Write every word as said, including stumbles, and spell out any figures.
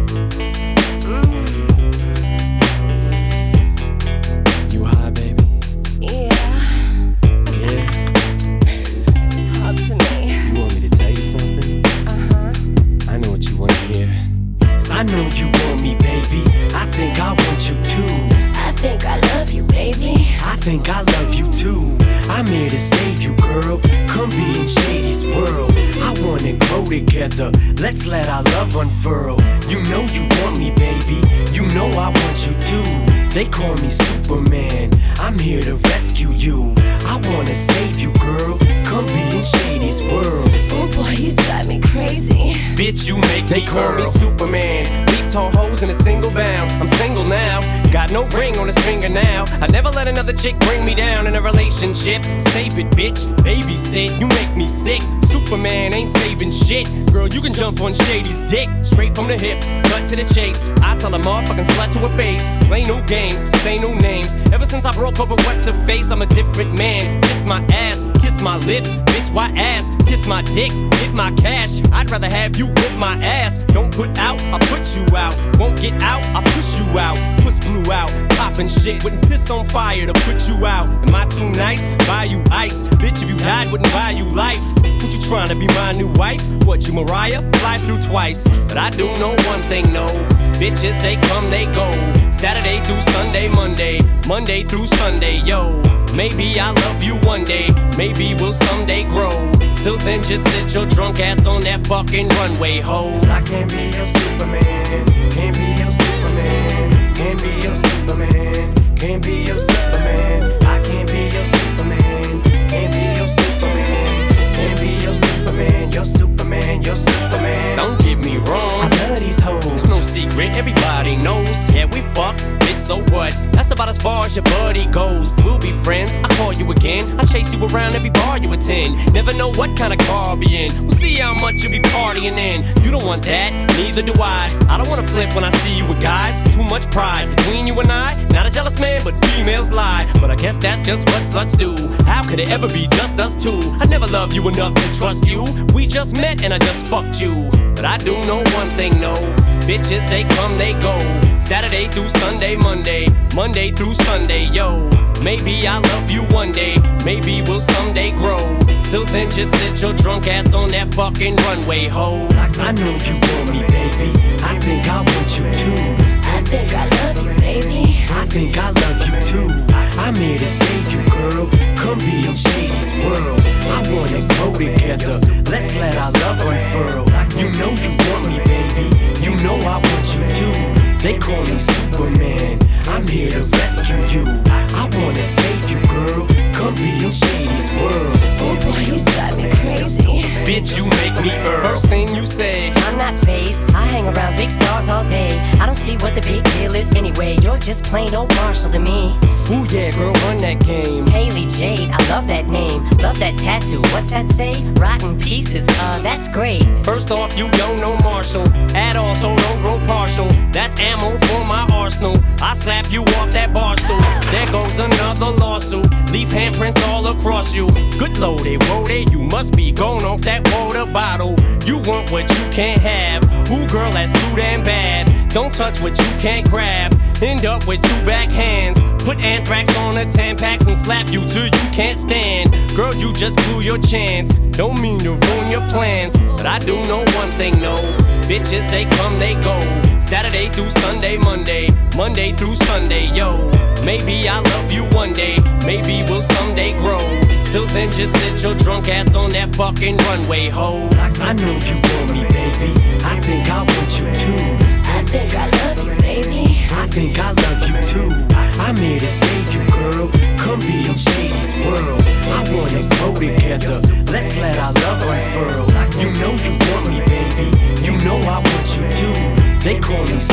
You high, baby? Yeah. Yeah. Talk to me. You want me to tell you something? Uh-huh. I know what you want to hear. I know you want me, baby. I think I want you too. I think I love you, baby. I think I love you too. I'm here to save you, girl. Come be in Shady's world. I wanna grow together. Let's let our love unfurl. You know you want me, baby. You know I want you too. They call me Superman. I'm here to rescue you. I wanna save you, girl. Come be in Shady's world. Oh boy, you drive me crazy. Bitch, you make They me call girl. me Superman. Leap tall hoes in a single bound. I'm single now. Got no ring on his finger now. I never let another chick bring me down in a relationship. Save it, bitch. Babysit. You make me sick. Superman ain't saving shit. Girl, you can jump on Shady's dick. Straight from the hip, cut to the chase. I tell a motherfucking slut to her face. Play no games, say no names. Ever since I broke up with what's her face, I'm a different man. Kiss my ass, kiss my lips. Bitch, why ass? Kiss my dick, get my cash. I'd rather have you whip my ass. Don't put out, I put you out. Won't get out, I push you out. Puss blew out, poppin' shit. Wouldn't piss on fire to put you out. Am I too nice? Buy you ice. Bitch, if you died, wouldn't buy you life. Would you tryna be my new wife? What, you Mariah? Fly through twice. But I do know one thing, no. Bitches, they come, they go. Saturday through Sunday, Monday. Monday through Sunday, yo. Maybe I'll love you one day. Maybe we'll someday grow. Till then, just sit your drunk ass on that fucking runway, ho. I can't be your Superman. Can't be your Superman. Can't be your Superman. Can't be your Superman. I can't be your Superman. Can't be your Superman. Can't be your Superman. Your Superman. Your Superman. Don't get me wrong, I love these hoes. it's no secret, everybody knows. Yeah, we fuck, bitch, so what? That's about as far as your buddy goes. We'll be friends, I call you again. I chase you around every bar you attend. Never know what kind of car I'll be in. We'll see how much you be partying in. You don't want that, neither do I. I don't wanna flip when I see you with guys. Too much pride between you and I. Not a jealous man, but females lie. But I guess that's just what sluts do. How could it ever be just us two? I never loved you enough to trust you. We just met and I just fucked you. But I do know one thing, no. Bitches, they come, they go. Saturday through Sunday, Monday. Monday through Sunday, yo. Maybe I'll love you one day. Maybe we'll someday grow. Till then, just sit your drunk ass on that fucking runway, ho. I know you want me, baby. I think I want you too. I think I love you, baby. I think I love you too. I'm here to save you, girl. Come be in Shady's world. I wanna grow together. Let's let our love unfurl. You know you want me, baby. You know I want you too. They call me Superman. I'm here to rescue you. I wanna save you, girl. Come be in Shady's world. Oh boy, you drive me crazy. Bitch, you make me Earl. First thing you say, I'm not phased, I hang around big stars all day. I don't see what the big deal is anyway. You're just plain old Marshall to me. ooh yeah, girl, run that game. Haley Jade, I love that name. Love that tattoo, what's that say? Rotten pieces, uh, that's great. First off, you don't know Marshall at all, so don't grow partial. That's ammo for my arsenal. I slap you off that bar stool. There goes another lawsuit. Leave handprints all across you. Good loaded, woaded, you must be going off that water bottle. You want what you can't have. Ooh, girl, that's too damn bad. Don't touch what you can't grab. End up with two backhands. Put anthrax on the Tampax and slap you till you can't stand. Girl, you just blew your chance. Don't mean to ruin your plans, but I do know one thing, no. Bitches, they come, they go. Saturday through Sunday, Monday. Monday through Sunday, yo. Maybe I'll love you one day. Maybe we'll someday grow. Till then, just sit your drunk ass on that fucking runway, ho. I know you want me, baby. I think I want you too. I think I love you, baby. I think I love you too. I'm here to save you, girl. Come be in Shady's world. I wanna grow together. Let's let our love unfurl. You know you want me, baby. You know I want you too. They call me